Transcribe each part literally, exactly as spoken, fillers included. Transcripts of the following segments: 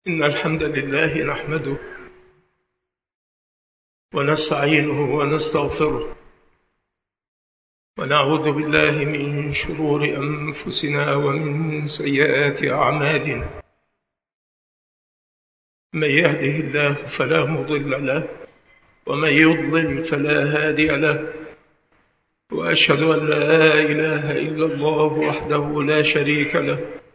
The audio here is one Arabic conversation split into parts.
إن الحمد لله نحمده ونستعينه ونستغفره ونعوذ بالله من شرور أنفسنا ومن سيئات أعمالنا. من يهده الله فلا مضل له ومن يضلل فلا هادي له، وأشهد أن لا إله إلا الله وحده لا شريك له،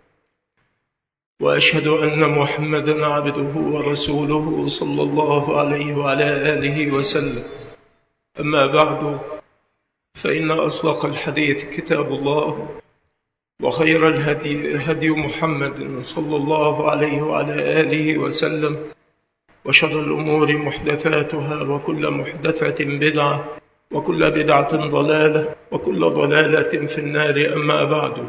وأشهد أن محمدًا عبده ورسوله صلى الله عليه وعلى آله وسلم. أما بعد، فإن أصدق الحديث كتاب الله، وخير الهدي هدي محمد صلى الله عليه وعلى آله وسلم، وشر الأمور محدثاتها، وكل محدثة بدعة، وكل بدعة ضلالة، وكل ضلالة في النار. أما بعد،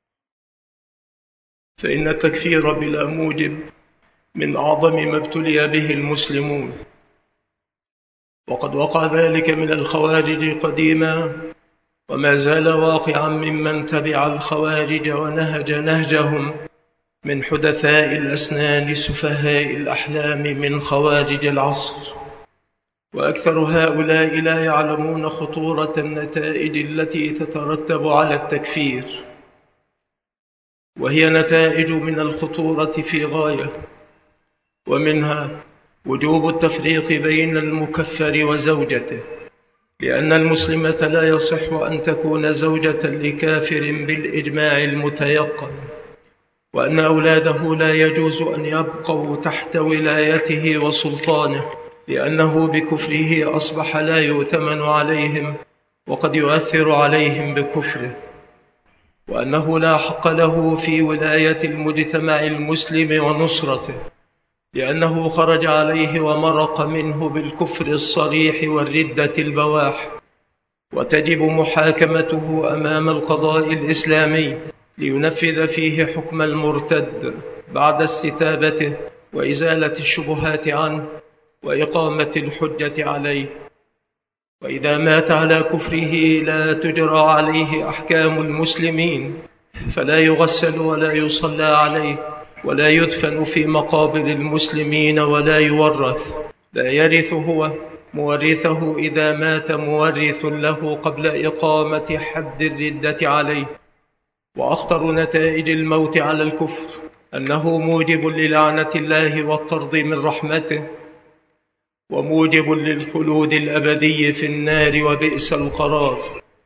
فإن التكفير بلا موجب من أعظم ما ابتلي به المسلمون، وقد وقع ذلك من الخوارج قديما، وما زال واقعا ممن تبع الخوارج ونهج نهجهم من حدثاء الأسنان سفهاء الأحلام من خوارج العصر. وأكثر هؤلاء لا يعلمون خطورة النتائج التي تترتب على التكفير، وهي نتائج من الخطورة في غاية، ومنها وجوب التفريق بين المكفر وزوجته، لأن المسلمة لا يصح أن تكون زوجة لكافر بالإجماع المتيقن، وأن أولاده لا يجوز أن يبقوا تحت ولايته وسلطانه، لأنه بكفره أصبح لا يؤتمن عليهم، وقد يؤثر عليهم بكفره، وأنه لا حق له في ولاية المجتمع المسلم ونصرته، لأنه خرج عليه ومرق منه بالكفر الصريح والردة البواح، وتجب محاكمته أمام القضاء الإسلامي لينفذ فيه حكم المرتد بعد استتابته وإزالة الشبهات عنه وإقامة الحجة عليه. وإذا مات على كفره لا تجرى عليه أحكام المسلمين، فلا يغسل ولا يصلى عليه، ولا يدفن في مقابر المسلمين، ولا يورث. لا يرث هو مورثه إذا مات مورث له قبل إقامة حد الردة عليه. وأخطر نتائج الموت على الكفر أنه موجب للعنة الله والطرد من رحمته، وموجب للخلود الأبدي في النار وبئس القرار.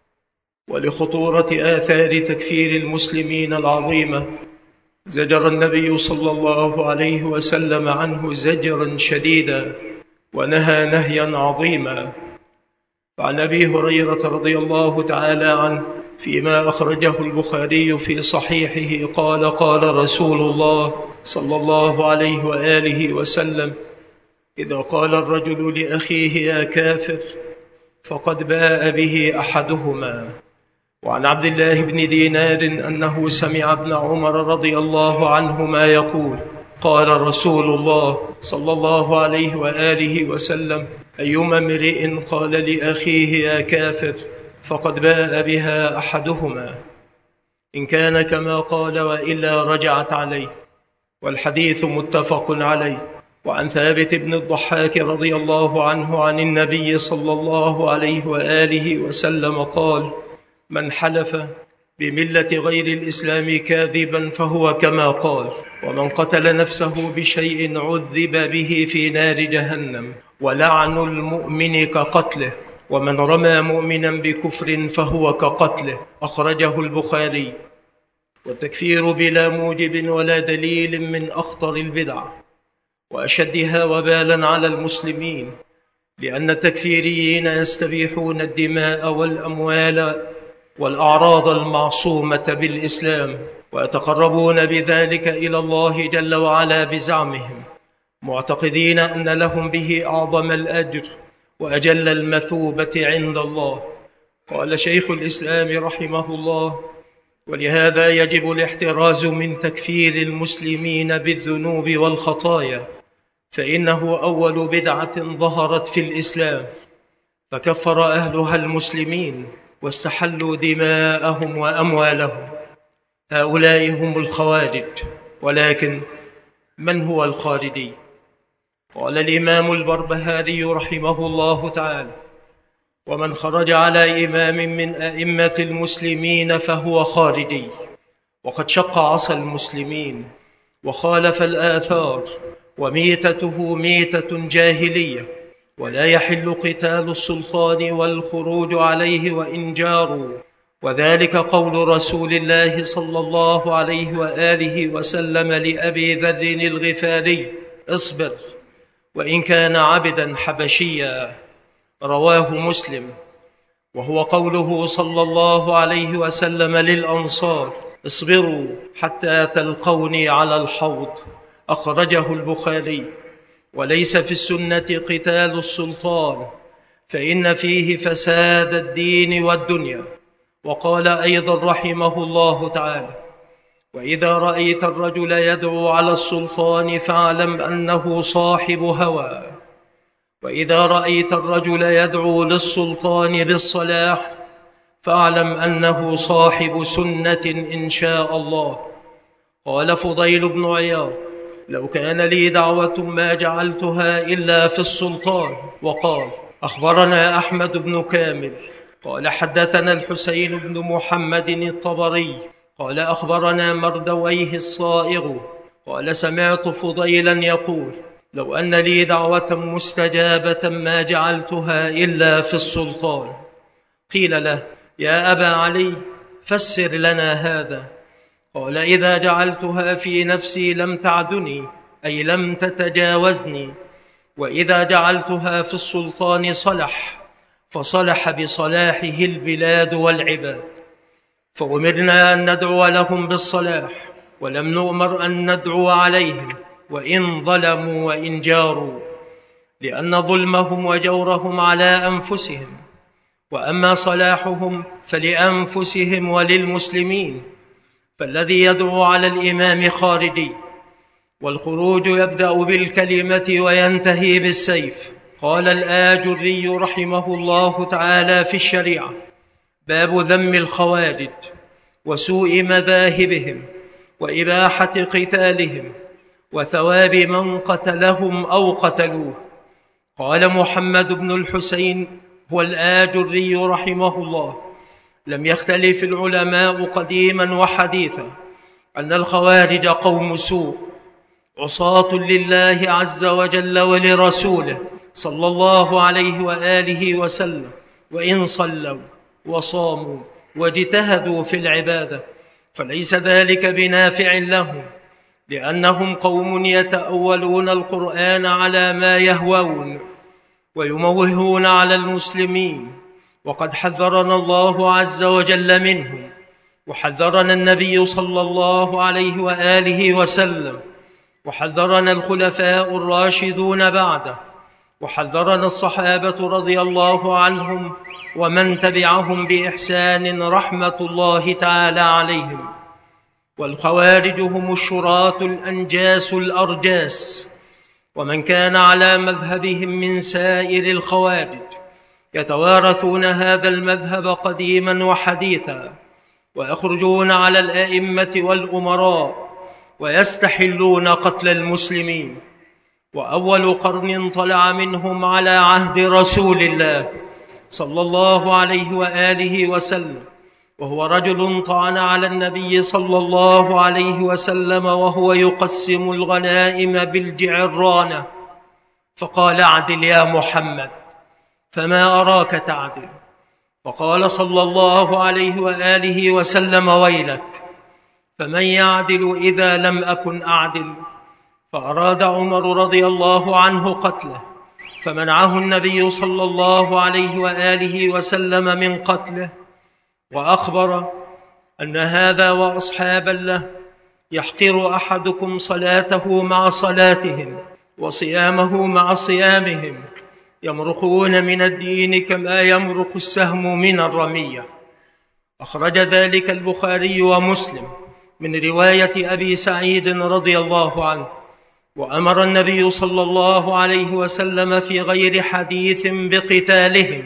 ولخطورة آثار تكفير المسلمين العظيمة زجر النبي صلى الله عليه وسلم عنه زجرا شديدا، ونهى نهيا عظيما. وعن أبي هريرة رضي الله تعالى عنه فيما أخرجه البخاري في صحيحه قال: قال رسول الله صلى الله عليه وآله وسلم: إذا قال الرجل لأخيه يا كافر فقد باء به أحدهما. وعن عبد الله بن دينار أنه سمع ابن عمر رضي الله عنهما يقول: قال رسول الله صلى الله عليه وآله وسلم: أيما امرئ قال لأخيه يا كافر فقد باء بها أحدهما، إن كان كما قال وإلا رجعت عليه. والحديث متفق عليه. وعن ثابت بن الضحاك رضي الله عنه عن النبي صلى الله عليه وآله وسلم قال: من حلف بملة غير الإسلام كاذبا فهو كما قال، ومن قتل نفسه بشيء عذب به في نار جهنم، ولعن المؤمن كقتله، ومن رمى مؤمنا بكفر فهو كقتله. أخرجه البخاري. والتكفير بلا موجب ولا دليل من أخطر البدع وأشدها وبالا على المسلمين، لأن التكفيريين يستبيحون الدماء والأموال والأعراض المعصومة بالإسلام، ويتقربون بذلك إلى الله جل وعلا بزعمهم، معتقدين أن لهم به أعظم الأجر وأجل المثوبة عند الله. قال شيخ الإسلام رحمه الله: ولهذا يجب الاحتراز من تكفير المسلمين بالذنوب والخطايا، فإنه أول بدعة ظهرت في الإسلام، فكفر أهلها المسلمين واستحلوا دماءهم وأموالهم. هؤلاء هم الخوارج. ولكن من هو الخارجي؟ قال الإمام البربهاري رحمه الله تعالى: ومن خرج على إمام من أئمة المسلمين فهو خارجي، وقد شق عصا المسلمين وخالف الآثار، وميتته ميتة جاهلية، ولا يحل قتال السلطان والخروج عليه وإن جاروا، وذلك قول رسول الله صلى الله عليه وآله وسلم لأبي ذر الغفاري: اصبر وإن كان عبدا حبشيا، رواه مسلم. وهو قوله صلى الله عليه وسلم للأنصار: اصبروا حتى تلقوني على الحوض، أخرجه البخاري. وليس في السنة قتال السلطان، فإن فيه فساد الدين والدنيا. وقال أيضا رحمه الله تعالى: وإذا رأيت الرجل يدعو على السلطان فاعلم أنه صاحب هوى، وإذا رأيت الرجل يدعو للسلطان بالصلاح فاعلم أنه صاحب سنة إن شاء الله. قال فضيل بن عياض: لو كان لي دعوة ما جعلتها إلا في السلطان. وقال: أخبرنا أحمد بن كامل قال حدثنا الحسين بن محمد الطبري قال أخبرنا مردويه الصائغ قال سمعت فضيلا يقول: لو أن لي دعوة مستجابة ما جعلتها إلا في السلطان. قيل له: يا أبا علي فسر لنا هذا. قال: إذا جعلتها في نفسي لم تعدني، أي لم تتجاوزني، وإذا جعلتها في السلطان صلح، فصلح بصلاحه البلاد والعباد. فأمرنا أن ندعو لهم بالصلاح، ولم نؤمر أن ندعو عليهم وإن ظلموا وإن جاروا، لأن ظلمهم وجورهم على أنفسهم، وأما صلاحهم فلأنفسهم وللمسلمين. فالذي يدعو على الإمام خارجي، والخروج يبدأ بالكلمة وينتهي بالسيف. قال الآجري رحمه الله تعالى في الشريعة: باب ذم الخوارج وسوء مذاهبهم وإباحة قتالهم وثواب من قتلهم أو قتلوه. قال محمد بن الحسين هو الآجري رحمه الله: لم يختلف العلماء قديما وحديثا أن الخوارج قوم سوء عصاة لله عز وجل ولرسوله صلى الله عليه وآله وسلم، وإن صلوا وصاموا واجتهدوا في العبادة فليس ذلك بنافع لهم، لأنهم قوم يتأولون القرآن على ما يهوون ويموهون على المسلمين، وقد حذرنا الله عز وجل منهم، وحذرنا النبي صلى الله عليه وآله وسلم، وحذرنا الخلفاء الراشدون بعده، وحذرنا الصحابة رضي الله عنهم ومن تبعهم بإحسان رحمة الله تعالى عليهم. والخوارج هم الشراة الأنجاس الأرجاس، ومن كان على مذهبهم من سائر الخوارج يتوارثون هذا المذهب قديما وحديثا، ويخرجون على الأئمة والأمراء ويستحلون قتل المسلمين. وأول قرن طلع منهم على عهد رسول الله صلى الله عليه وآله وسلم، وهو رجل طعن على النبي صلى الله عليه وسلم وهو يقسم الغنائم بالجعرانة، فقال: اعدل يا محمد، فما أراك تعدل. وقال صلى الله عليه وآله وسلم: ويلك، فمن يعدل إذا لم أكن أعدل؟ فأراد عمر رضي الله عنه قتله، فمنعه النبي صلى الله عليه وآله وسلم من قتله، وأخبر أن هذا وأصحابا له يحقر أحدكم صلاته مع صلاتهم وصيامه مع صيامهم، يمرقون من الدين كما يمرق السهم من الرمية. أخرج ذلك البخاري ومسلم من رواية أبي سعيد رضي الله عنه. وأمر النبي صلى الله عليه وسلم في غير حديث بقتالهم،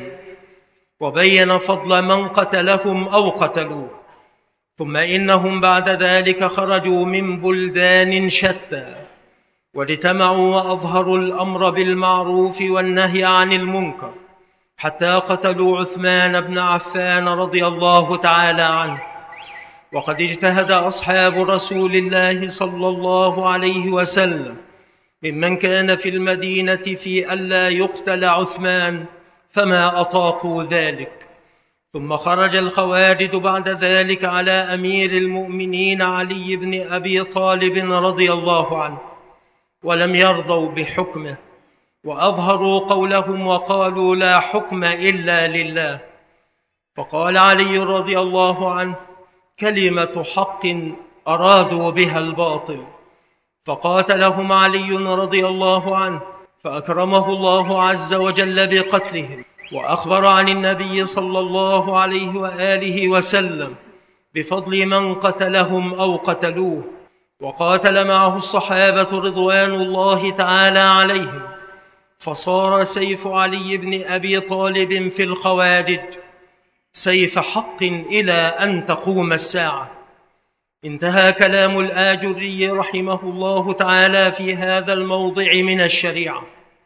وبين فضل من قتلهم أو قتلوه. ثم إنهم بعد ذلك خرجوا من بلدان شتى واجتمعوا وأظهروا الأمر بالمعروف والنهي عن المنكر حتى قتلوا عثمان بن عفان رضي الله تعالى عنه. وقد اجتهد أصحاب رسول الله صلى الله عليه وسلم ممن كان في المدينة في ألا يقتل عثمان فما أطاقوا ذلك. ثم خرج الخوارج بعد ذلك على أمير المؤمنين علي بن أبي طالب رضي الله عنه ولم يرضوا بحكمه، وأظهروا قولهم وقالوا لا حكم إلا لله. فقال علي رضي الله عنه: كلمة حق أرادوا بها الباطل. فقاتلهم علي رضي الله عنه، فأكرمه الله عز وجل بقتلهم، وأخبر عن النبي صلى الله عليه وآله وسلم بفضل من قتلهم أو قتلوه. وقاتل معه الصحابة رضوان الله تعالى عليهم، فصار سيف علي بن أبي طالب في الخوارج سيف حق إلى أن تقوم الساعة. انتهى كلام الآجري رحمه الله تعالى في هذا الموضع من الشريعة.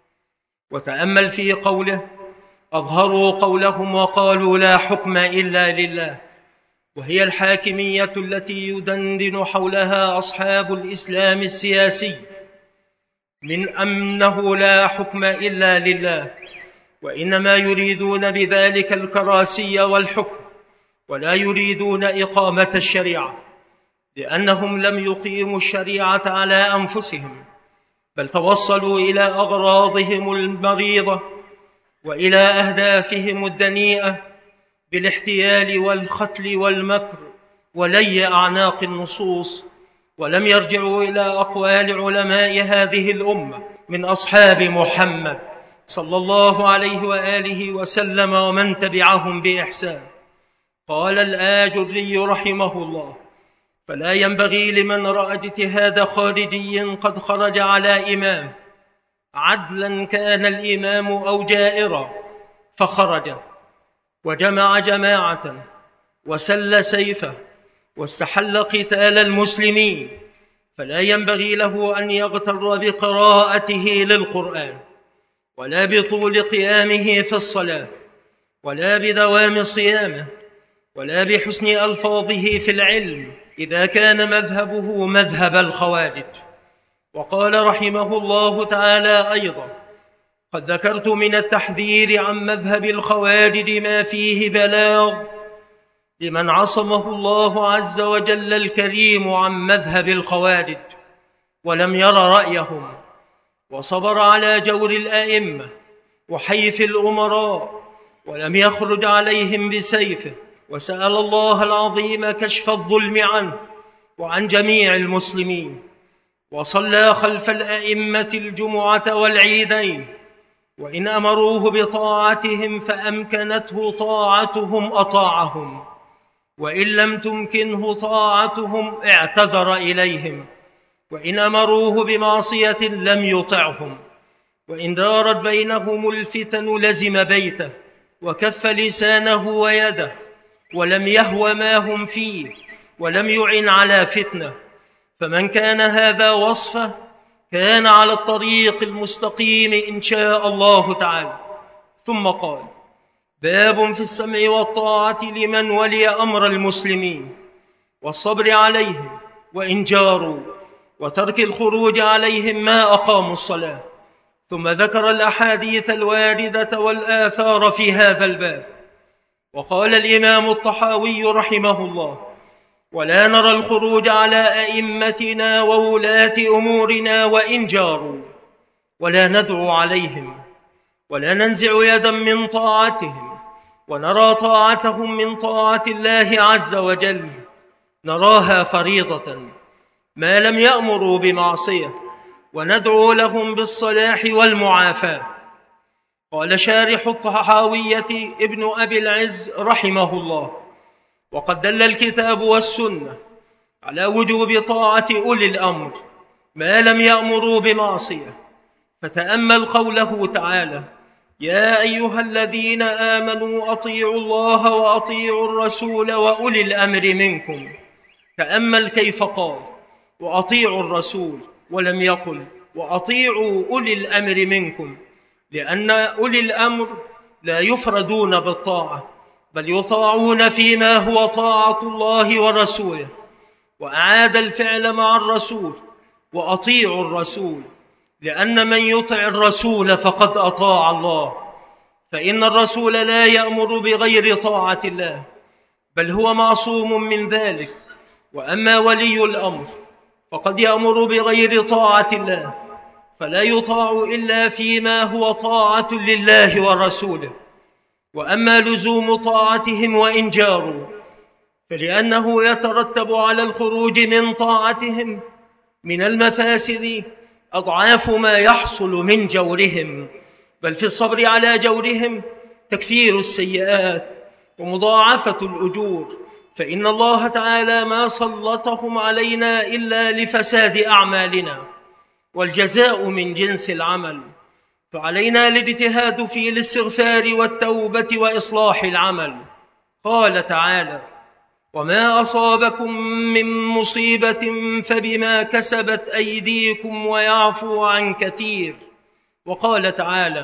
وتأمل في قوله: أظهروا قولهم وقالوا لا حكم إلا لله، وهي الحاكمية التي يدندن حولها أصحاب الإسلام السياسي، من أنه لا حكم إلا لله، وإنما يريدون بذلك الكراسي والحكم، ولا يريدون إقامة الشريعة، لأنهم لم يقيموا الشريعة على أنفسهم، بل توصلوا إلى أغراضهم المريضة وإلى أهدافهم الدنيئة بالاحتيال والختل والمكر ولي أعناق النصوص، ولم يرجعوا إلى أقوال علماء هذه الأمة من أصحاب محمد صلى الله عليه وآله وسلم ومن تبعهم بإحسان. قال الآجري رحمه الله: فلا ينبغي لمن رأى اجتهاد خارجي قد خرج على إمام، عدلا كان الإمام أو جائرا، فخرج وجمع جماعة وسل سيفه واستحل قتال المسلمين، فلا ينبغي له أن يغتر بقراءته للقرآن، ولا بطول قيامه في الصلاة، ولا بدوام صيامه، ولا بحسن ألفاظه في العلم، إذا كان مذهبه مذهب الخوارج. وقال رحمه الله تعالى أيضا: قد ذكرت من التحذير عن مذهب الخوارج ما فيه بلاغ لمن عصمه الله عز وجل الكريم عن مذهب الخوارج ولم ير رأيهم، وصبر على جور الأئمة وحيف الأمراء ولم يخرج عليهم بسيفه، وسأل الله العظيم كشف الظلم عنه وعن جميع المسلمين، وصلى خلف الأئمة الجمعة والعيدين، وإن أمروه بطاعتهم فأمكنته طاعتهم أطاعهم، وإن لم تمكنه طاعتهم اعتذر إليهم، وإن أمروه بمعصية لم يطعهم، وإن دارت بينهم الفتن لزم بيته وكف لسانه ويده، ولم يهو ما هم فيه ولم يعن على فتنة. فمن كان هذا وصفه كان على الطريق المستقيم إن شاء الله تعالى. ثم قال: باب في السمع والطاعة لمن ولي أمر المسلمين، والصبر عليهم وإن جاروا، وترك الخروج عليهم ما أقاموا الصلاة. ثم ذكر الأحاديث الواردة والآثار في هذا الباب. وقال الإمام الطحاوي رحمه الله: ولا نرى الخروج على أئمتنا وولاة أمورنا وإن جاروا، ولا ندعو عليهم، ولا ننزع يدا من طاعتهم، ونرى طاعتهم من طاعة الله عز وجل، نراها فريضة ما لم يأمروا بمعصية، وندعو لهم بالصلاح والمعافاة. قال شارح الطحاوية ابن أبي العز رحمه الله: وقد دل الكتاب والسنة على وجوب طاعة أولي الأمر ما لم يأمروا بمعصية. فتأمل قوله تعالى: يا أيها الذين آمنوا أطيعوا الله وأطيعوا الرسول وأولي الأمر منكم. تأمل كيف قال: وأطيعوا الرسول، ولم يقل وأطيعوا أولي الأمر منكم، لأن أولي الأمر لا يفردون بالطاعة بل يطاعون فيما هو طاعة الله ورسوله. وأعاد الفعل مع الرسول: وأطيعوا الرسول، لأن من يطع الرسول فقد أطاع الله، فإن الرسول لا يأمر بغير طاعة الله بل هو معصوم من ذلك. وأما ولي الأمر فقد يأمر بغير طاعة الله، فلا يطاع إلا فيما هو طاعة لله ورسوله. وأما لزوم طاعتهم وإن جاروا فلأنه يترتب على الخروج من طاعتهم من المفاسد أضعاف ما يحصل من جورهم، بل في الصبر على جورهم تكفير السيئات ومضاعفة الأجور، فإن الله تعالى ما سلطهم علينا إلا لفساد أعمالنا، والجزاء من جنس العمل، فعلينا الاجتهاد في الاستغفار والتوبة وإصلاح العمل. قال تعالى: وما أصابكم من مصيبة فبما كسبت أيديكم ويعفو عن كثير. وقال تعالى: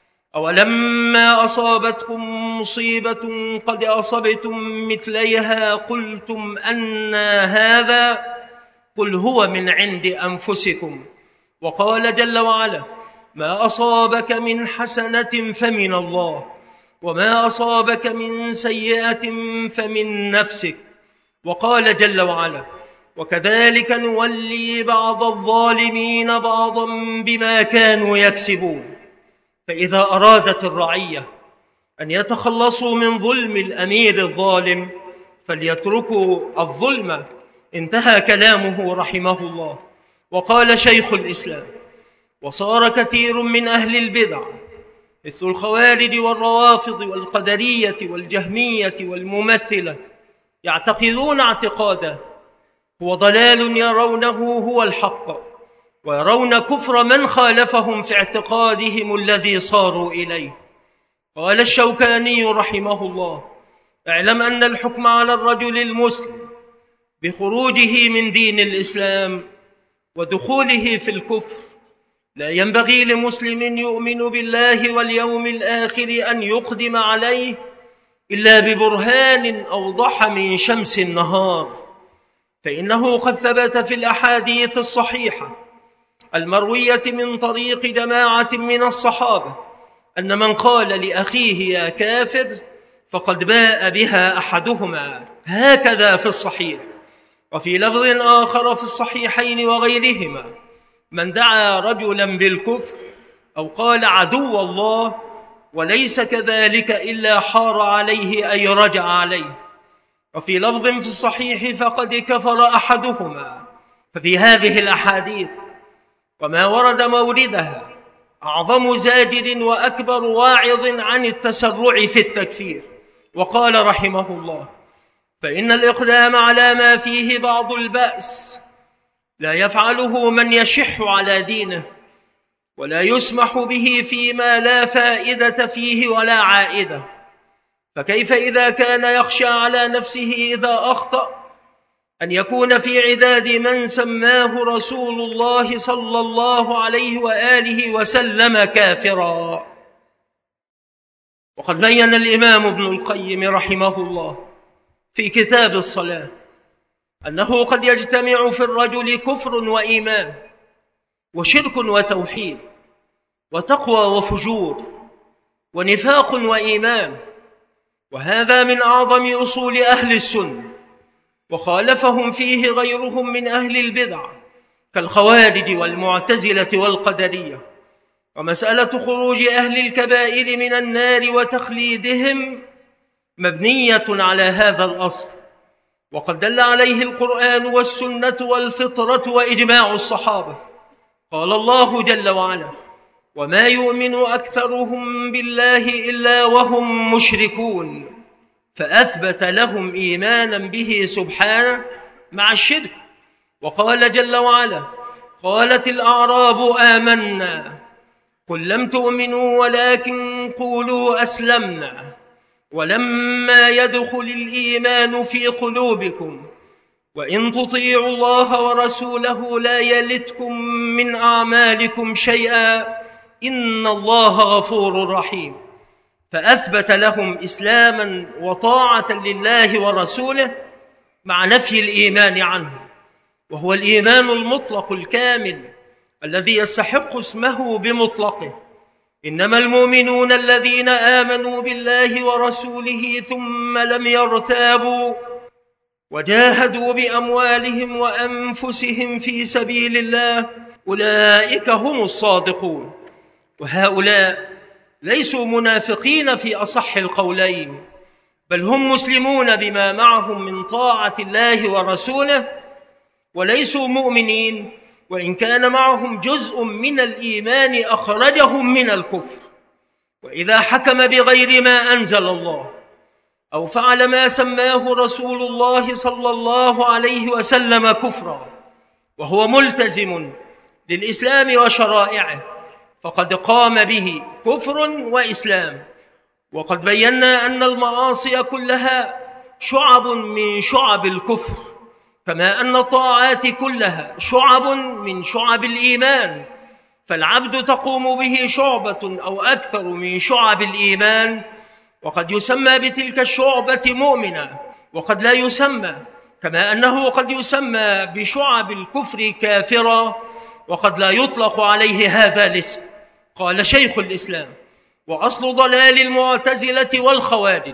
أولما أصابتكم مصيبة قد أصبتم مثليها قلتم أنى هذا قل هو من عند أنفسكم. وقال جل وعلا: ما أصابك من حسنة فمن الله، وما أصابك من سيئة فمن نفسك. وقال جل وعلا: وكذلك نولي بعض الظالمين بعضا بما كانوا يكسبون. فإذا أرادت الرعية أن يتخلصوا من ظلم الأمير الظالم فليتركوا الظلم. انتهى كلامه رحمه الله. وقال شيخ الإسلام: وصار كثير من أهل البدع مثل الخوارج والروافض والقدرية والجهمية والممثلة يعتقدون اعتقادا هو ضلال يرونه هو الحق، ويرون كفر من خالفهم في اعتقادهم الذي صاروا إليه. قال الشوكاني رحمه الله: اعلم أن الحكم على الرجل المسلم بخروجه من دين الإسلام ودخوله في الكفر لا ينبغي لمسلم يؤمن بالله واليوم الآخر أن يقدم عليه إلا ببرهان أوضح من شمس النهار، فإنه قد ثبت في الأحاديث الصحيحة المروية من طريق جماعة من الصحابة أن من قال لأخيه يا كافر فقد باء بها أحدهما، هكذا في الصحيح. وفي لفظ آخر في الصحيحين وغيرهما: من دعا رجلا بالكفر أو قال عدو الله وليس كذلك إلا حار عليه أي رجع عليه. وفي لفظ في الصحيح: فقد كفر أحدهما. ففي هذه الأحاديث وما ورد موردها أعظم زاجر وأكبر واعظ عن التسرع في التكفير. وقال رحمه الله: فإن الإقدام على ما فيه بعض البأس لا يفعله من يشح على دينه، ولا يسمح به فيما لا فائدة فيه ولا عائدة. فكيف إذا كان يخشى على نفسه إذا أخطأ أن يكون في عداد من سماه رسول الله صلى الله عليه وآله وسلم كافرا؟ وقد بين الإمام ابن القيم رحمه الله في كتاب الصلاة أنه قد يجتمع في الرجل كفر وإيمان وشرك وتوحيد وتقوى وفجور ونفاق وإيمان، وهذا من أعظم أصول أهل السنة، وخالفهم فيه غيرهم من أهل البدع كالخوارج والمعتزلة والقدرية. ومسألة خروج أهل الكبائر من النار وتخليدهم مبنية على هذا الأصل، وقد دل عليه القرآن والسنة والفطرة وإجماع الصحابة. قال الله جل وعلا: وما يؤمن أكثرهم بالله إلا وهم مشركون، فأثبت لهم إيمانا به سبحانه مع الشرك. وقال جل وعلا: قالت الأعراب آمنا قل لم تؤمنوا ولكن قولوا أسلمنا ولما يدخل الإيمان في قلوبكم وإن تطيعوا الله ورسوله لا يلتكم من أعمالكم شيئا إن الله غفور رحيم. فأثبت لهم إسلاما وطاعة لله ورسوله مع نفي الإيمان عنه، وهو الإيمان المطلق الكامل الذي يستحق اسمه بمطلقه. إنما المؤمنون الذين آمنوا بالله ورسوله ثم لم يرتابوا وجاهدوا بأموالهم وأنفسهم في سبيل الله أولئك هم الصادقون. وهؤلاء ليسوا منافقين في أصح القولين، بل هم مسلمون بما معهم من طاعة الله ورسوله، وليسوا مؤمنين وإن كان معهم جزء من الإيمان أخرجهم من الكفر. وإذا حكم بغير ما أنزل الله أو فعل ما سماه رسول الله صلى الله عليه وسلم كفرا وهو ملتزم للإسلام وشرائعه فقد قام به كفر وإسلام. وقد بينا أن المعاصي كلها شعب من شعب الكفر، كما أن الطاعات كلها شعب من شعب الإيمان، فالعبد تقوم به شعبة أو أكثر من شعب الإيمان، وقد يسمى بتلك الشعبة مؤمنا وقد لا يسمى، كما أنه قد يسمى بشعب الكفر كافرا وقد لا يطلق عليه هذا الاسم. قال شيخ الإسلام: وأصل ضلال المعتزلة والخوارج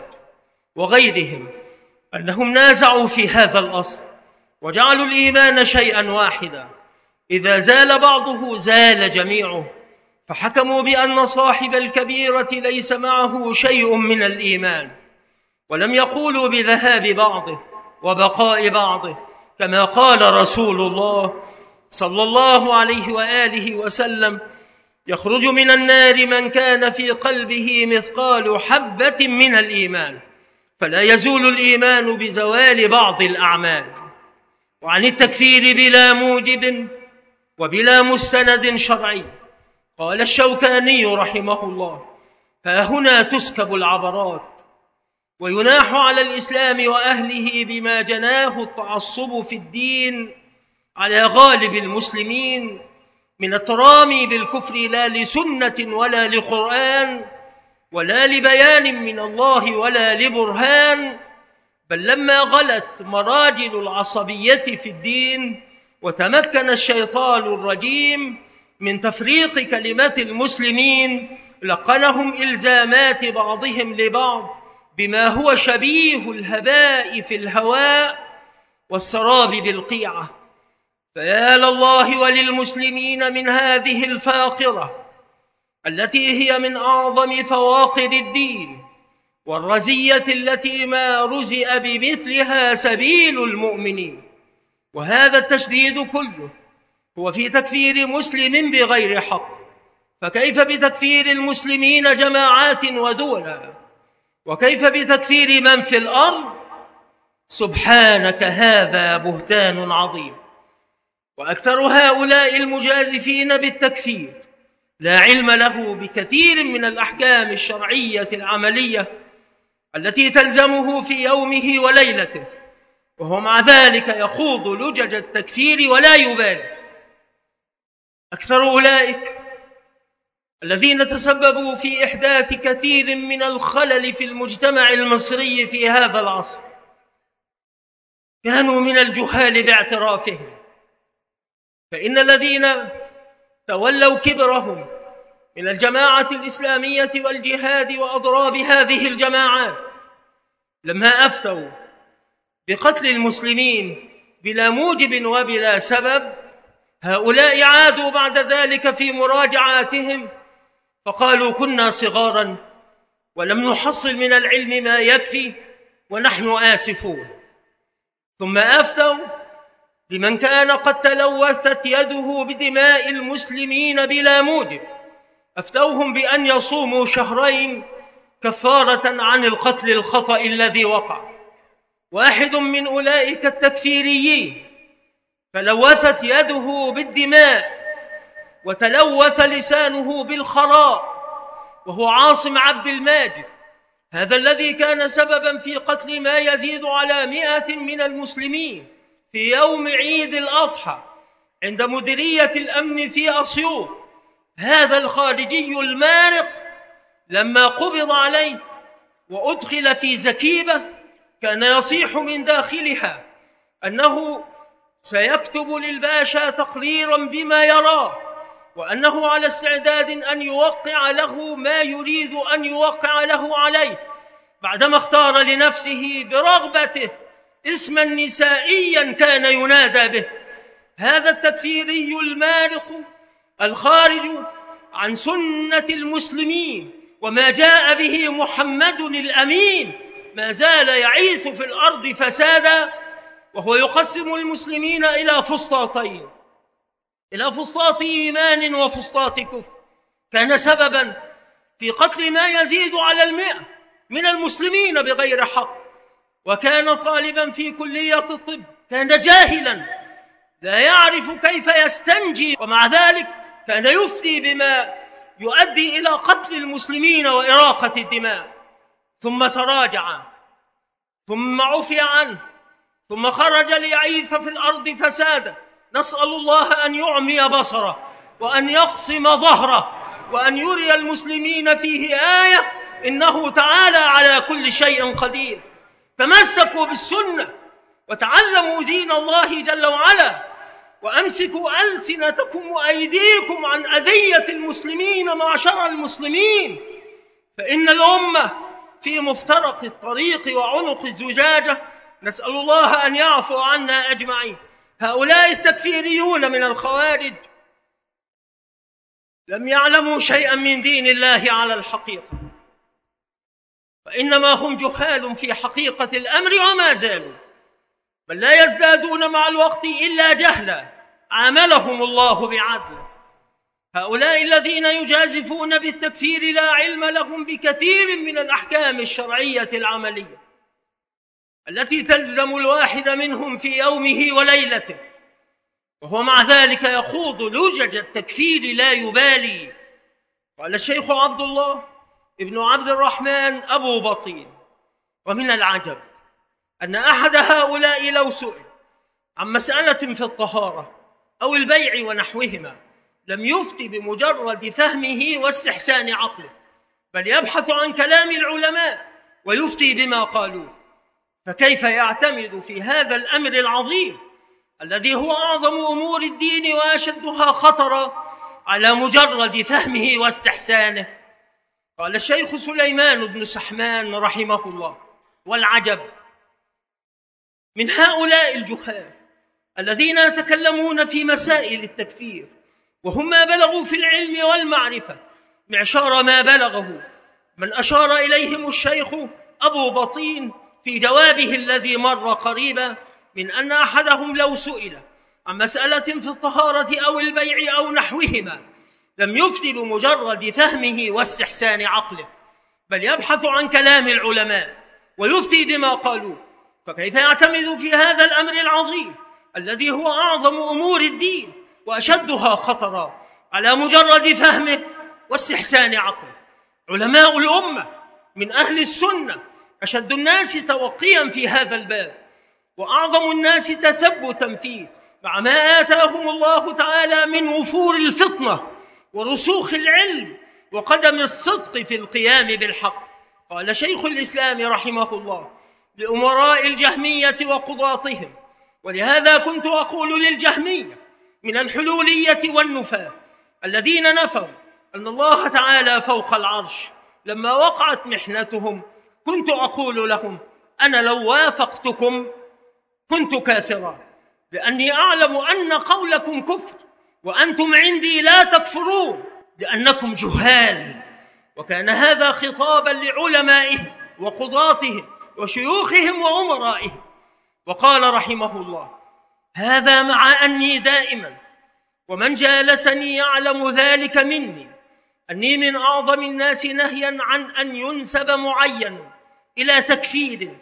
وغيرهم أنهم نازعوا في هذا الأصل وجعلوا الإيمان شيئا واحدا، إذا زال بعضه زال جميعه، فحكموا بأن صاحب الكبيرة ليس معه شيء من الإيمان، ولم يقولوا بذهاب بعضه وبقاء بعضه، كما قال رسول الله صلى الله عليه وآله وسلم: يخرج من النار من كان في قلبه مثقال حبة من الإيمان، فلا يزول الإيمان بزوال بعض الأعمال. وعن التكفير بلا موجب وبلا مستند شرعي قال الشوكاني رحمه الله: ها هنا تسكب العبرات ويناح على الإسلام وأهله بما جناه التعصب في الدين على غالب المسلمين من الترامي بالكفر لا لسنة ولا لقرآن ولا لبيان من الله ولا لبرهان، بل لما غلت مراجل العصبية في الدين وتمكن الشيطان الرجيم من تفريق كلمة المسلمين لقنهم إلزامات بعضهم لبعض بما هو شبيه الهباء في الهواء والسراب بالقيعة. فيا لله وللمسلمين من هذه الفاقرة التي هي من أعظم فواقر الدين والرزية التي ما رزئ بمثلها سبيل المؤمنين. وهذا التشديد كله هو في تكفير مسلم بغير حق، فكيف بتكفير المسلمين جماعات ودولا؟ وكيف بتكفير من في الأرض؟ سبحانك هذا بهتان عظيم. وأكثر هؤلاء المجازفين بالتكفير لا علم له بكثير من الأحكام الشرعية العملية التي تلزمه في يومه وليلته، وهو مع ذلك يخوض لجج التكفير ولا يبالي. أكثر أولئك الذين تسببوا في إحداث كثير من الخلل في المجتمع المصري في هذا العصر كانوا من الجهال باعترافهم، فإن الذين تولوا كبرهم من الجماعة الإسلامية والجهاد وأضراب هذه الجماعات لما أفتوا بقتل المسلمين بلا موجب وبلا سبب، هؤلاء عادوا بعد ذلك في مراجعاتهم فقالوا: كنا صغارا ولم نحصل من العلم ما يكفي ونحن آسفون. ثم أفتوا لمن كان قد تلوثت يده بدماء المسلمين بلا موجب، أفتوهم بأن يصوموا شهرين كفارة عن القتل الخطأ الذي وقع. واحد من أولئك التكفيريين تلوثت يده بالدماء وتلوث لسانه بالخراء، وهو عاصم عبد الماجد، هذا الذي كان سببا في قتل ما يزيد على مئة من المسلمين في يوم عيد الأضحى عند مديرية الأمن في أسيوط. هذا الخارجي المارق لما قبض عليه وأدخل في زكيبة كان يصيح من داخلها أنه سيكتب للباشا تقريرا بما يراه، وأنه على استعداد أن يوقع له ما يريد أن يوقع له عليه، بعدما اختار لنفسه برغبته اسما نسائيا كان ينادى به. هذا التكفيري المارق الخارج عن سنة المسلمين وما جاء به محمد الأمين ما زال يعيث في الأرض فسادا، وهو يقسم المسلمين إلى فسطاطين، إلى فسطاط إيمان وفسطاط كفر. كان سببا في قتل ما يزيد على المئة من المسلمين بغير حق، وكان طالبا في كلية الطب، كان جاهلا لا يعرف كيف يستنجي، ومع ذلك كان يفتي بما يؤدي إلى قتل المسلمين وإراقة الدماء. ثم تراجع، ثم عفي عنه، ثم خرج ليعيث في الأرض فسادا. نسأل الله أن يعمي بصره وأن يقسم ظهره وأن يري المسلمين فيه آية إنه تعالى على كل شيء قدير. تمسكوا بالسنة وتعلموا دين الله جل وعلا، وأمسكوا ألسنتكم وأيديكم عن أذية المسلمين معشر المسلمين، فإن الأمة في مفترق الطريق وعنق الزجاجة. نسأل الله أن يعفو عنا أجمعين. هؤلاء التكفيريون من الخوارج لم يعلموا شيئا من دين الله على الحقيقة، فإنما هم جهال في حقيقة الأمر وما زالوا، بل لا يزدادون مع الوقت إلا جهلا عاملهم الله بعدله. هؤلاء الذين يجازفون بالتكفير لا علم لهم بكثير من الأحكام الشرعية العملية التي تلزم الواحد منهم في يومه وليلته، وهو مع ذلك يخوض لجج التكفير لا يبالي. قال الشيخ عبد الله ابن عبد الرحمن أبو بطين: ومن العجب أن أحد هؤلاء لو سئل عن مسألة في الطهارة أو البيع ونحوهما لم يفتي بمجرد فهمه واستحسان عقله، بل يبحث عن كلام العلماء ويفتي بما قالوه. فكيف يعتمد في هذا الأمر العظيم الذي هو أعظم أمور الدين وأشدها خطرا على مجرد فهمه واستحسانه؟ قال الشيخ سليمان بن سحمان رحمه الله: والعجب من هؤلاء الجهال الذين يتكلمون في مسائل التكفير وهم ما بلغوا في العلم والمعرفة معشار ما بلغه من أشار إليهم الشيخ أبو بطين في جوابه الذي مر قريبا، من أن أحدهم لو سئل عن مسألة في الطهارة أو البيع أو نحوهما لم يفتي بمجرد فهمه واستحسان عقله، بل يبحث عن كلام العلماء ويفتي بما قالوه. فكيف يعتمد في هذا الأمر العظيم الذي هو أعظم أمور الدين وأشدها خطرا على مجرد فهمه واستحسان عقله؟ علماء الأمة من أهل السنة أشد الناس توقيا في هذا الباب وأعظم الناس تثبتا فيه، مع ما آتاهم الله تعالى من وفور الفطنة ورسوخ العلم وقدم الصدق في القيام بالحق. قال شيخ الإسلام رحمه الله لأمراء الجهمية وقضاتهم: ولهذا كنت أقول للجهمية من الحلولية والنفاة الذين نفوا أن الله تعالى فوق العرش لما وقعت محنتهم، كنت أقول لهم: أنا لو وافقتكم كنت كافرا، لأني أعلم أن قولكم كفر وأنتم عندي لا تكفرون لأنكم جهال. وكان هذا خطابا لعلمائهم وقضاتهم وشيوخهم وأمرائهم. وقال رحمه الله: هذا مع أني دائما ومن جالسني يعلم ذلك مني أني من أعظم الناس نهيا عن أن ينسب معين إلى تكفير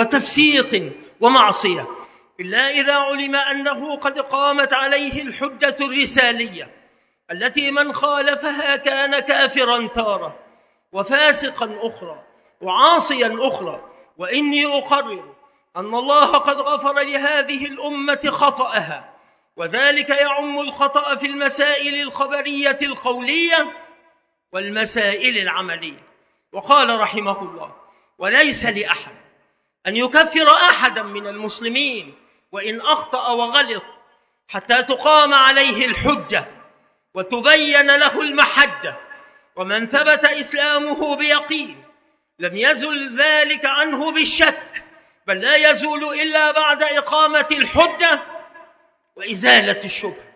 وتفسيق ومعصية، إلا إذا علم أنه قد قامت عليه الحجة الرسالية التي من خالفها كان كافرا تارة وفاسقا أخرى وعاصيا أخرى. وإني أقرر أن الله قد غفر لهذه الأمة خطأها، وذلك يعم الخطأ في المسائل الخبرية القولية والمسائل العملية. وقال رحمه الله: وليس لأحد أن يكفر أحدا من المسلمين وإن أخطأ وغلط حتى تقام عليه الحجة وتبين له المحجة، ومن ثبت إسلامه بيقين لم يزل ذلك عنه بالشك، بل لا يزول إلا بعد إقامة الحجة وإزالة الشبهة.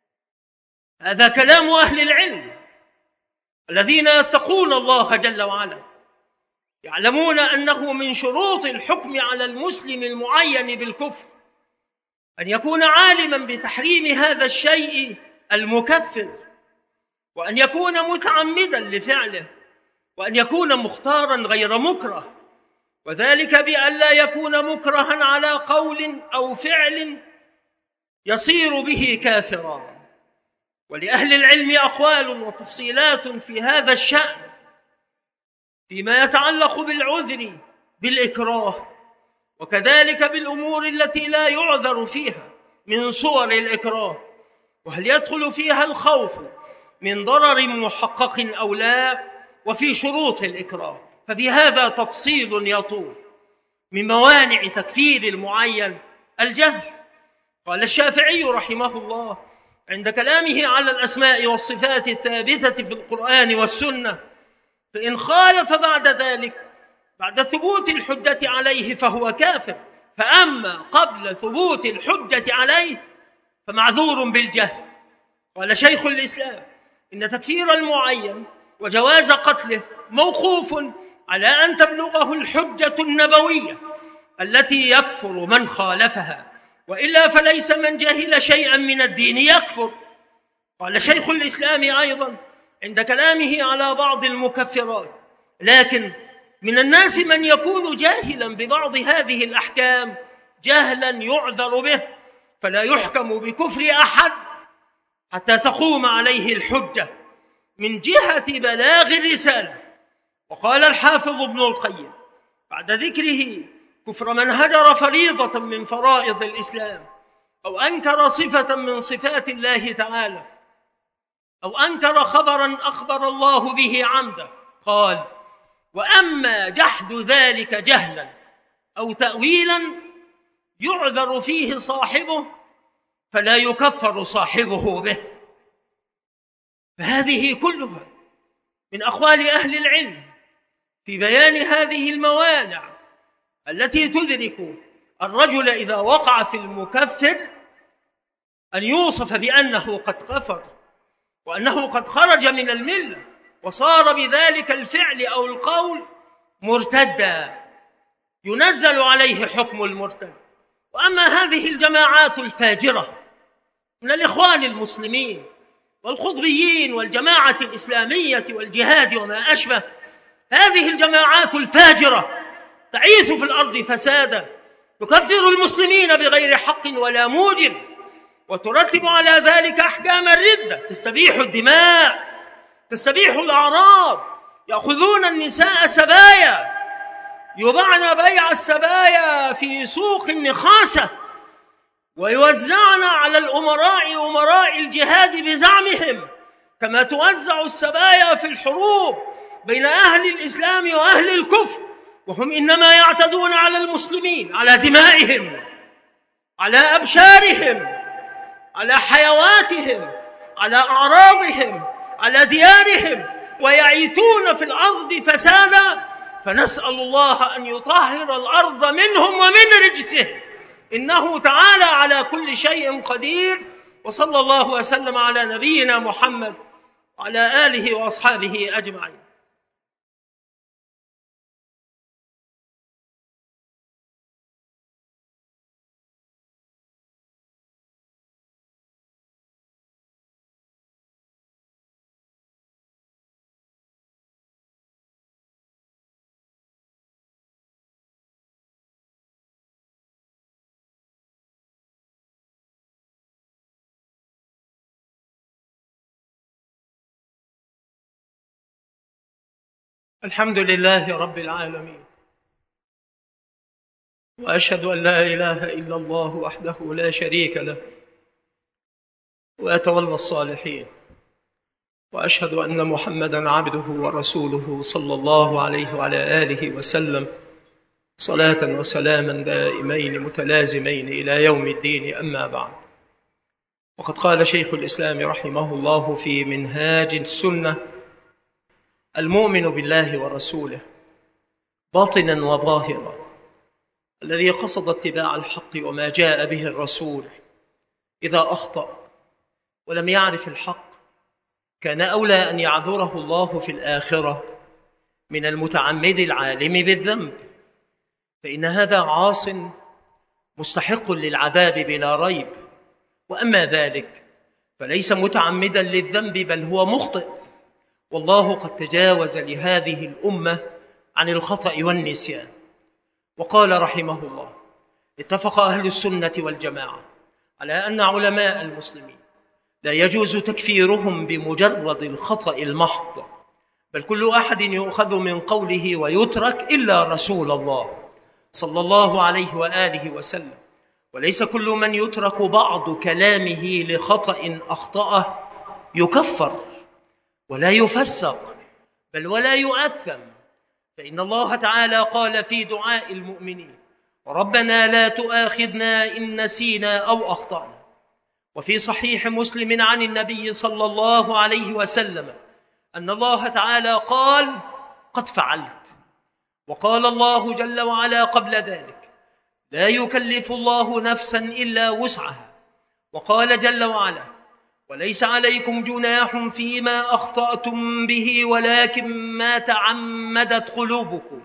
هذا كلام أهل العلم الذين يتقون الله جل وعلا، يعلمون أنه من شروط الحكم على المسلم المعين بالكفر أن يكون عالما بتحريم هذا الشيء المكفر، وأن يكون متعمدا لفعله، وأن يكون مختارا غير مكره، وذلك بأن لا يكون مكرها على قول أو فعل يصير به كافرا. ولأهل العلم أقوال وتفصيلات في هذا الشأن فيما يتعلق بالعذر بالإكراه، وكذلك بالأمور التي لا يعذر فيها من صور الإكراه، وهل يدخل فيها الخوف من ضرر محقق أو لا، وفي شروط الإكراه. ففي هذا تفصيل يطول. من موانع تكفير المعين الجهل. قال الشافعي رحمه الله عند كلامه على الأسماء والصفات الثابتة في القرآن والسنة: فإن خالف بعد ذلك بعد ثبوت الحجة عليه فهو كافر، فأما قبل ثبوت الحجة عليه فمعذور بالجهل. قال شيخ الإسلام: إن تكفير المعين وجواز قتله موقوف على أن تبلغه الحجة النبوية التي يكفر من خالفها، وإلا فليس من جهل شيئا من الدين يكفر. قال شيخ الإسلام أيضا عند كلامه على بعض المكفرات: لكن من الناس من يكون جاهلا ببعض هذه الأحكام جهلا يعذر به، فلا يحكم بكفر أحد حتى تقوم عليه الحجة من جهة بلاغ الرسالة. وقال الحافظ ابن القيم بعد ذكره كفر من هجر فريضة من فرائض الإسلام، أو أنكر صفة من صفات الله تعالى، أو أنكر خبرا أخبر الله به عمدا، قال: وأما جحد ذلك جهلا أو تأويلا يعذر فيه صاحبه فلا يكفر صاحبه به. فهذه كلها من أقوال أهل العلم في بيان هذه الموانع التي تدرك الرجل إذا وقع في المكفر أن يوصف بأنه قد كفر، وأنه قد خرج من الملة وصار بذلك الفعل أو القول مرتدا، ينزل عليه حكم المرتد. وأما هذه الجماعات الفاجرة من الإخوان المسلمين والقطبيين والجماعة الإسلامية والجهاد وما أشبه، هذه الجماعات الفاجرة تعيث في الأرض فسادا، تكفر المسلمين بغير حق ولا موجب، وترتب على ذلك أحكام الردة، تستبيح الدماء، تستبيح الأعراض، يأخذون النساء سبايا، يباعن بيع السبايا في سوق النخاسة، ويوزعن على الأمراء أمراء الجهاد بزعمهم، كما توزع السبايا في الحروب بين أهل الإسلام وأهل الكفر، وهم إنما يعتدون على المسلمين، على دمائهم، على أبشارهم، على حيواتهم، على أعراضهم، على ديارهم، ويعيثون في الأرض فسادا. فنسأل الله أن يطهر الأرض منهم ومن رجسهم، إنه تعالى على كل شيء قدير. وصلى الله وسلم على نبينا محمد وعلى آله وأصحابه أجمعين. الحمد لله رب العالمين، وأشهد أن لا إله إلا الله وحده لا شريك له وأتولى الصالحين، وأشهد أن محمدًا عبده ورسوله صلى الله عليه وعلى آله وسلم صلاة وسلاما دائمين متلازمين إلى يوم الدين. أما بعد، وقد قال شيخ الإسلام رحمه الله في منهاج السنة: المؤمن بالله ورسوله باطنا وظاهرا الذي قصد اتباع الحق وما جاء به الرسول إذا أخطأ ولم يعرف الحق كان أولى أن يعذره الله في الآخرة من المتعمد العالم بالذنب، فإن هذا عاص مستحق للعذاب بلا ريب. وأما ذلك فليس متعمدا للذنب بل هو مخطئ، والله قد تجاوز لهذه الأمة عن الخطأ والنسيان. وقال رحمه الله: اتفق أهل السنة والجماعة على أن علماء المسلمين لا يجوز تكفيرهم بمجرد الخطأ المحض، بل كل أحد يؤخذ من قوله ويترك إلا رسول الله صلى الله عليه وآله وسلم، وليس كل من يترك بعض كلامه لخطأ أخطأه يكفر ولا يفسق بل ولا يؤثم، فإن الله تعالى قال في دعاء المؤمنين: ربنا لا تؤاخذنا إن نسينا أو أخطأنا. وفي صحيح مسلم عن النبي صلى الله عليه وسلم أن الله تعالى قال: قد فعلت. وقال الله جل وعلا قبل ذلك: لا يكلف الله نفسا إلا وسعها. وقال جل وعلا: وليس عليكم جناح فيما أخطأتم به ولكن ما تعمدت قلوبكم.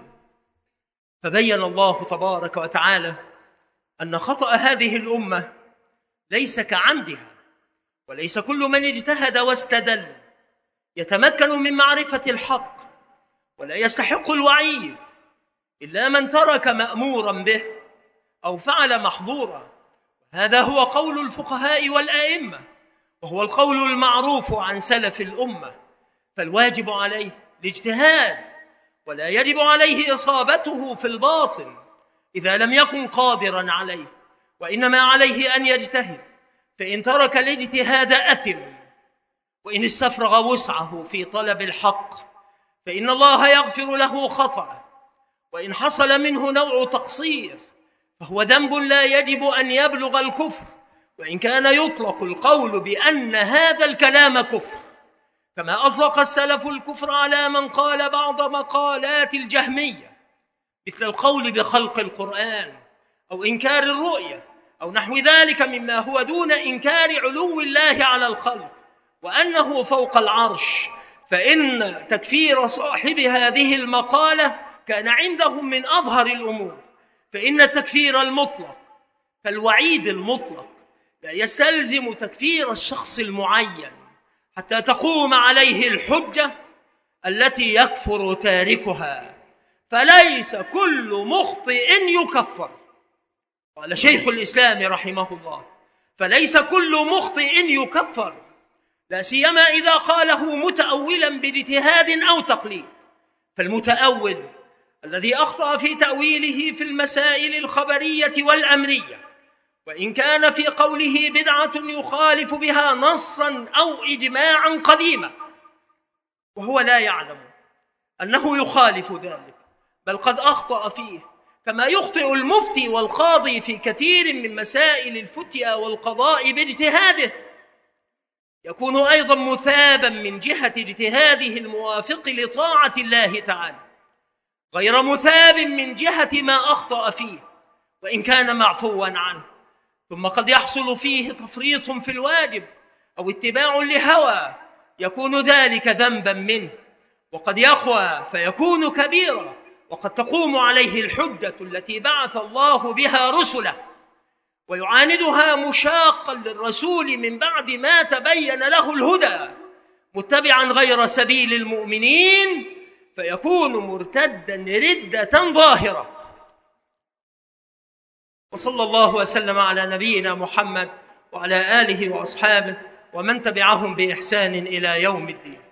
فبين الله تبارك وتعالى أن خطأ هذه الأمة ليس كعمدها، وليس كل من اجتهد واستدل يتمكن من معرفة الحق، ولا يستحق الوعيد إلا من ترك مأمورا به أو فعل محظورا. هذا هو قول الفقهاء والآئمة، وهو القول المعروف عن سلف الأمة. فالواجب عليه الاجتهاد، ولا يجب عليه إصابته في الباطن إذا لم يكن قادرا عليه، وإنما عليه أن يجتهد، فإن ترك الاجتهاد أثم، وإن استفرغ وسعه في طلب الحق فإن الله يغفر له خطأه، وإن حصل منه نوع تقصير فهو ذنب لا يجب أن يبلغ الكفر، وإن كان يطلق القول بأن هذا الكلام كفر، كما أطلق السلف الكفر على من قال بعض مقالات الجهمية، مثل القول بخلق القرآن أو إنكار الرؤية أو نحو ذلك مما هو دون إنكار علو الله على الخلق وأنه فوق العرش. فإن تكفير صاحب هذه المقالة كان عندهم من أظهر الأمور، فإن التكفير المطلق كالوعيد المطلق لا يستلزم تكفير الشخص المعين حتى تقوم عليه الحجة التي يكفر تاركها، فليس كل مخطئ يكفر. قال شيخ الإسلام رحمه الله: فليس كل مخطئ يكفر، لا سيما إذا قاله متأولا باجتهاد أو تقليد. فالمتأول الذي أخطأ في تأويله في المسائل الخبرية والأمرية، وإن كان في قوله بدعة يخالف بها نصا أو إجماعا قديما، وهو لا يعلم أنه يخالف ذلك، بل قد أخطأ فيه، كما يخطئ المفتي والقاضي في كثير من مسائل الفتيا والقضاء باجتهاده، يكون أيضا مثابا من جهة اجتهاده الموافق لطاعة الله تعالى، غير مثاب من جهة ما أخطأ فيه وإن كان معفوا عنه. ثم قد يحصل فيه تفريط في الواجب أو اتباع لهوى، يكون ذلك ذنبا منه، وقد يقوى فيكون كبيرا، وقد تقوم عليه الحجة التي بعث الله بها رسله، ويعاندها مشاقا للرسول من بعد ما تبين له الهدى متبعا غير سبيل المؤمنين، فيكون مرتدا ردة ظاهرة. وصلى الله وسلم على نبينا محمد وعلى آله وأصحابه ومن تبعهم بإحسان إلى يوم الدين.